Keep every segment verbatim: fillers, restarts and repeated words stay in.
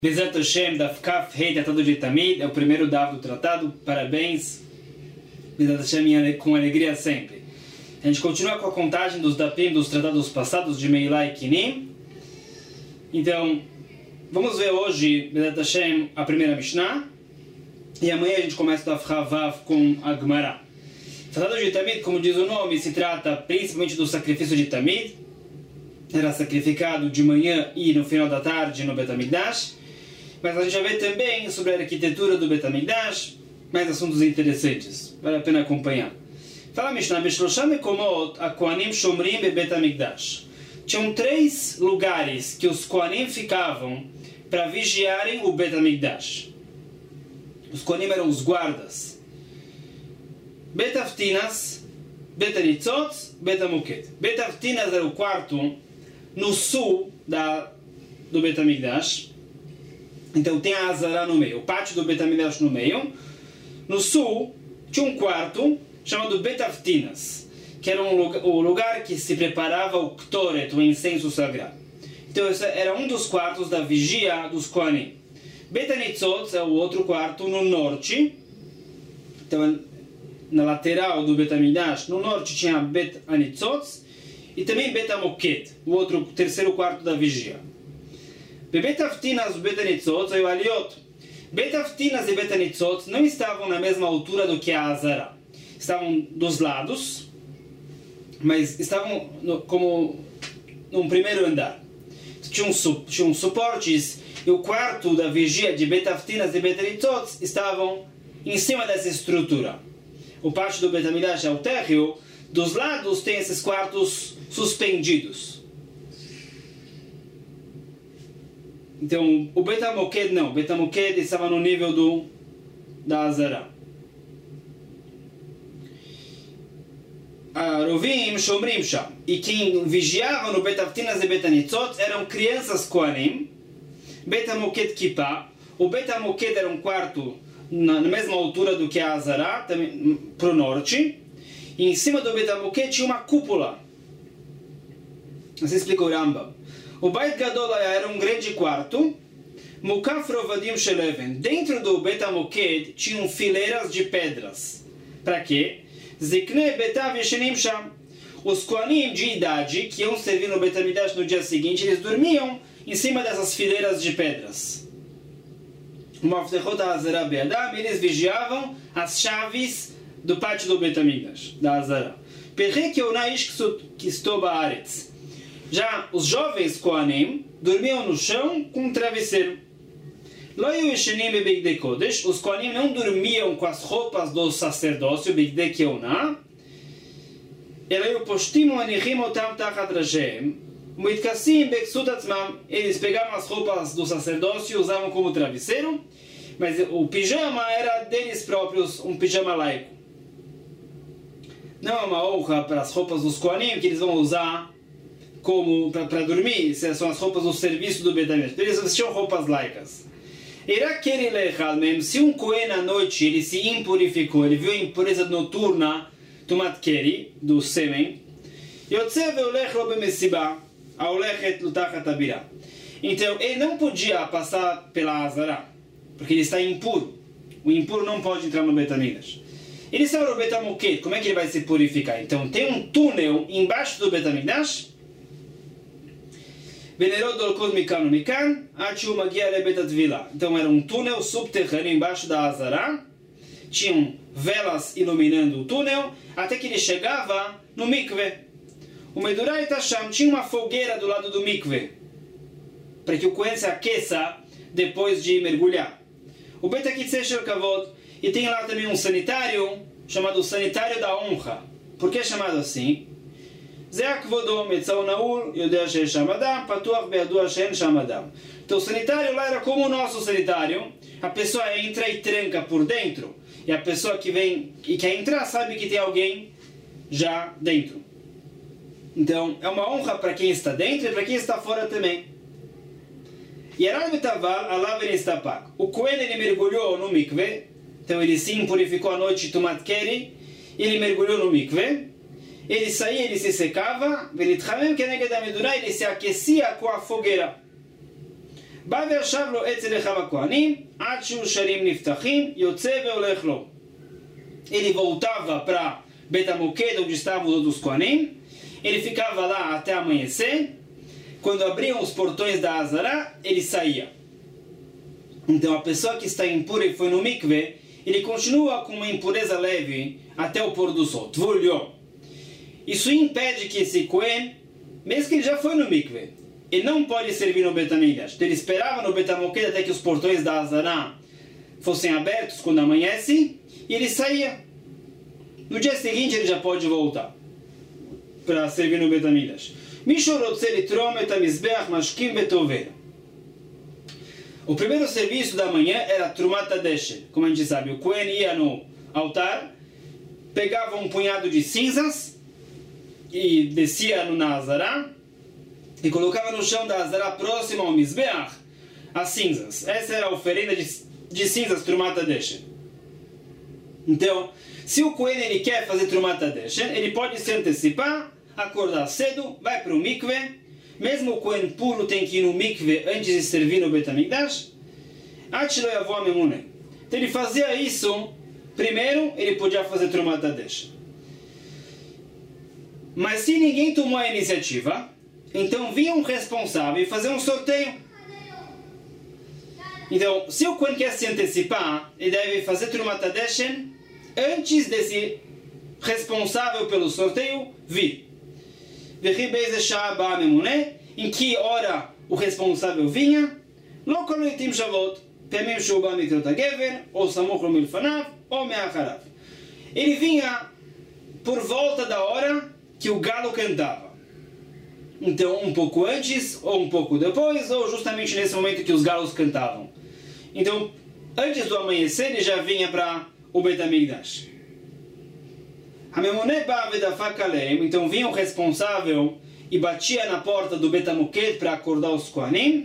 Bezat Hashem, Daf Kaf Hei, Tratado de Tamid, é o primeiro Daf do tratado, parabéns, Bezat Hashem, com alegria sempre. A gente continua com a contagem dos Dapim dos tratados passados de Meilá e Kinim. Então, vamos ver hoje, Bezat Hashem, a primeira Mishnah, e amanhã a gente começa o Daf Havav com a Gemara. O tratado de Tamid, como diz o nome, se trata principalmente do sacrifício de Tamid. Era sacrificado de manhã e no final da tarde no Bet HaMikdash. Mas a gente vai ver também sobre a arquitetura do Bet HaMikdash, mais assuntos interessantes, vale a pena acompanhar. Fala Mishnah, Beshloshah Mekomot HaKohanim Shomrim BeBet HaMikdash. Tinham três lugares que os Kohanim ficavam para vigiarem o Bet HaMikdash. Os Kohanim eram os guardas. Bet Avtinas, Bet HaNitzot, Bet HaMoked. Bet Avtinas era o quarto no sul da, do Bet HaMikdash. Então tem a Azará no meio, o pátio do Bet HaMikdash no meio. No sul tinha um quarto chamado Bet Avtinas, que era um lugar, o lugar que se preparava o Ktoret, o incenso sagrado. Então esse era um dos quartos da vigia dos Kohanim. Bet HaNitzot é o outro quarto no norte. Então na lateral do Bet HaMikdash, no norte tinha Bet HaNitzot e também Bet HaMoked, o outro terceiro quarto da vigia. Bet Avtinas e Bet HaNitzot e o Aliot. Bet Avtinas e Bet HaNitzot não estavam na mesma altura do que a Azará. Estavam dos lados, mas estavam no, como num primeiro andar. Tinham, tinham suportes e o quarto da vigia de Bet Avtinas e Bet HaNitzot estavam em cima dessa estrutura. O pátio do Bet HaMikdash é o térreo, dos lados tem esses quartos suspendidos. Então, o Bet HaMoked não, o Bet HaMoked estava no nível do, da Azará. A Rovim Shomrim Sham. E quem vigiava no Bet Avtinas e Bet HaNitzot eram crianças Kohanim. Bet HaMoked Kippah. O Bet HaMoked era um quarto na, na mesma altura do que a Azará, para o norte. E em cima do Bet HaMoked tinha uma cúpula. Assim explica o Rambam. O Beit Gadol era um grande quarto. Mukaf Rovadim Sheleven. Dentro do Bet HaMoked tinham fileiras de pedras. Para quê? Ziknei Betav Yeshenim Sham. Os Kohanim de idade que iam servir no Bet HaMikdash no dia seguinte, eles dormiam em cima dessas fileiras de pedras. Maftechot HaAzará Be'adam. Eles vigiavam as chaves do pátio do Bet HaMikdash, da Azará. Perrek Yonaish Kisto Ba'aretz. Já os jovens Kohanim dormiam no chão com um travesseiro. Os Kohanim não dormiam com as roupas do sacerdócio, eles pegavam as roupas do sacerdócio e usavam como travesseiro, mas o pijama era deles próprios, um pijama laico. Não é uma honra para as roupas dos Kohanim que eles vão usar como para dormir, são as roupas do serviço do Bet HaMikdash. Eles vestiam roupas laicas. Se um Kohen à noite ele se impurificou, ele viu a impureza noturna Tumat Keri, do sêmen, então ele não podia passar pela Azará, porque ele está impuro. O impuro não pode entrar no Bet HaMikdash. Ele estava no Bet HaMoked, como é que ele vai se purificar? Então tem um túnel embaixo do Bet HaMikdash. Então era um túnel subterrâneo embaixo da Azará. Tinham velas iluminando o túnel até que ele chegava no mikve. O Medurai Tasham tinha uma fogueira do lado do mikve para que o Kohen se aqueça depois de mergulhar. O Bet HaKitzeh Shel Kavod, e tem lá também um sanitário chamado sanitário da honra. Por que é chamado assim? Então o sanitário lá era como o nosso sanitário. A pessoa entra e tranca por dentro, e a pessoa que vem e quer entrar sabe que tem alguém já dentro. Então é uma honra para quem está dentro e para quem está fora também. O Kohen ele mergulhou no mikve, então ele se impurificou à noite de Tumat Keri, ele mergulhou no mikve. Ele saía, ele se secava, ele se aquecia com a fogueira. בא וישב לו אצל אחיו הכהנים, עד שהוא sharim נפתחים, יוצא והולך לו. Ele voltava para Bet HaMoked, onde estavam os outros Kohanim. Ele ficava lá até amanhecer. Quando abriam os portões da Azara, ele saía. Então a pessoa que está impura e foi no mikve, ele continua com uma impureza leve até o pôr do sol. Tvulyo. Isso impede que esse Kohen, mesmo que ele já foi no mikve, ele não pode servir no Bet HaMikdash. Então ele esperava no Bet HaMoked até que os portões da Azara fossem abertos quando amanhece, e ele saía. No dia seguinte ele já pode voltar para servir no Bet HaMikdash. O primeiro serviço da manhã era Trumat HaDeshen. Como a gente sabe, o Kohen ia no altar, pegava um punhado de cinzas e descia no Nazará e colocava no chão da Azara próximo ao Mizbeach as cinzas. Essa era a oferenda de, de cinzas Trumat HaDeshen. Então, se o Kohen ele quer fazer Trumat HaDeshen, ele pode se antecipar, acordar cedo, vai para o mikve. Mesmo o Kohen puro tem que ir no mikve antes de servir no Bet HaMikdash. Então ele fazia isso, primeiro ele podia fazer Trumat HaDeshen. Mas se ninguém tomou a iniciativa, então vinha um responsável e fazer um sorteio. Então, se o Kohen quer se antecipar, ele deve fazer Trumat HaDeshen antes desse responsável pelo sorteio vir. Em que hora o responsável vinha? Ele vinha por volta da hora que o galo cantava. Então, um pouco antes, ou um pouco depois, ou justamente nesse momento que os galos cantavam. Então, antes do amanhecer, ele já vinha para o Bet HaMikdash. Então vinha o responsável e batia na porta do Bet HaMoked para acordar os Kohanim.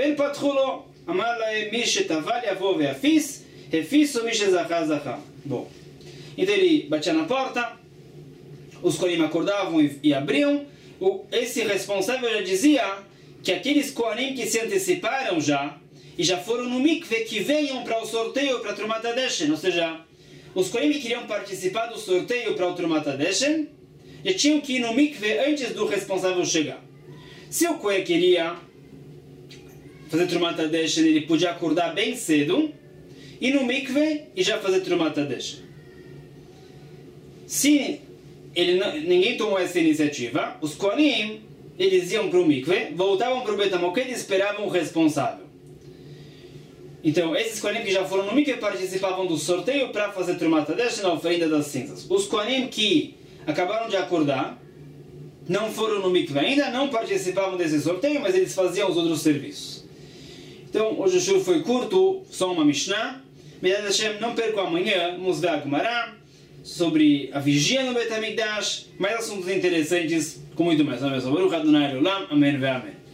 Bom, então ele batia na porta, os Kohanim acordavam e, e abriam. O, esse responsável já dizia que aqueles Kohanim que se anteciparam já e já foram no mikve, que venham para o sorteio para Trumat HaDeshen. Ou seja, os Kohanim que queriam participar do sorteio para o Trumat HaDeshen já tinham que ir no mikve antes do responsável chegar. Se o Kohen queria fazer Trumat HaDeshen, ele podia acordar bem cedo, ir no mikve e já fazer Trumat HaDeshen. Se ele não, ninguém tomou essa iniciativa, os Kohanim, eles iam para o mikve, voltavam para o Bet HaMoked e esperavam o responsável. Então, esses Kohanim que já foram no mikve participavam do sorteio para fazer Trumat HaDeshen, na oferenda das cinzas. Os Kohanim que acabaram de acordar, não foram no mikve ainda, não participavam desse sorteio, mas eles faziam os outros serviços. Então, hoje o show foi curto, só uma Mishnah. Me'edat Hashem, não perca amanhã, vamos ver a Gemara sobre a vigia no Bet HaMikdash, mais assuntos interessantes, com muito mais. Amém.